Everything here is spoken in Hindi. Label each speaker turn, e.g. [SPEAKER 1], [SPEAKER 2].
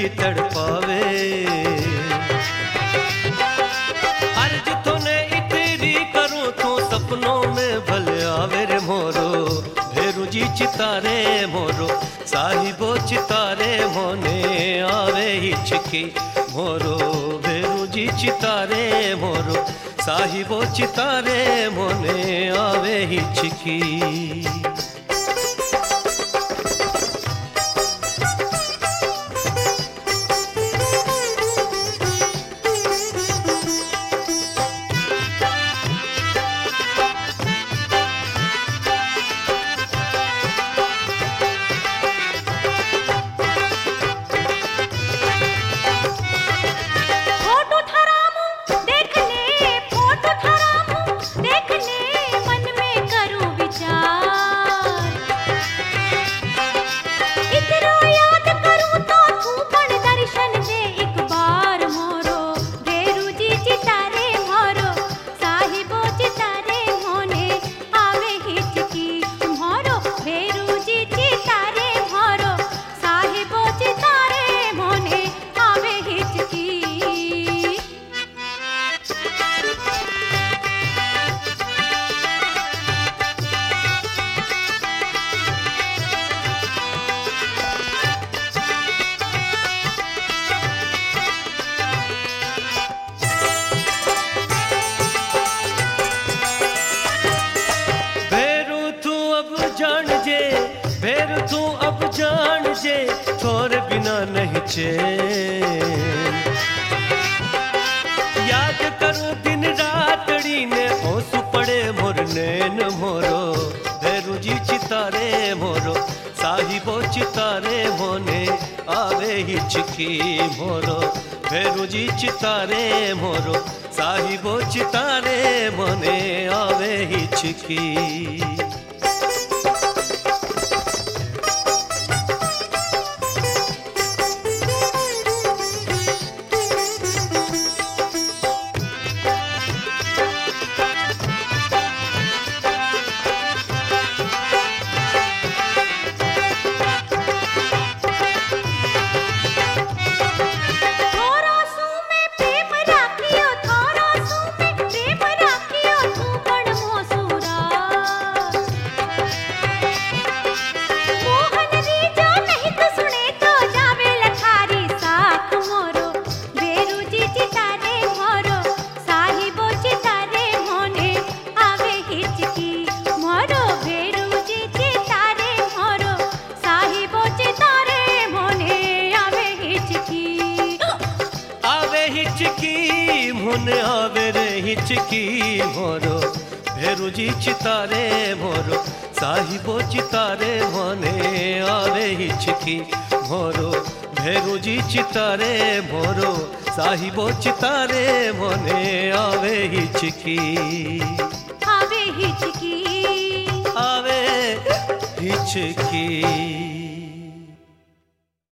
[SPEAKER 1] घड़ी तड़पावे। अर्ज तूने इतनी करूं तू सपनों में भले आवे रे मोरो, भेरू जी चितारे मोरो, साहिबो चितारे मोने आवे हिचकी मोरो, भेरू जी चितारे मोरो, साहिबो चितारे मोने आवे हिचकी। भेरू तू अब जान जे छोर बिना नहीं चैन, याद करूं दिन रातड़ी ने ओसु पड़े मोर नैन मोरो, भेरू जी चितारे मोरो, साहिबो चितारे मोने आवे हिचकी मोरो, भेरू जी चितारे मोरो, साहिबो चितारे मोने आवे हिचकी। हिचकी मुने आवे रे हिचकी मोरो, भेरू जी चितारे मोरो, साहिबो चितारे मोने आवे हिचकी मोरो, भेरू जी चितारे मोरो, साहिबो चितारे मोने आवे हिचकी,
[SPEAKER 2] आवे हिचकी,
[SPEAKER 1] आवे हिचकी।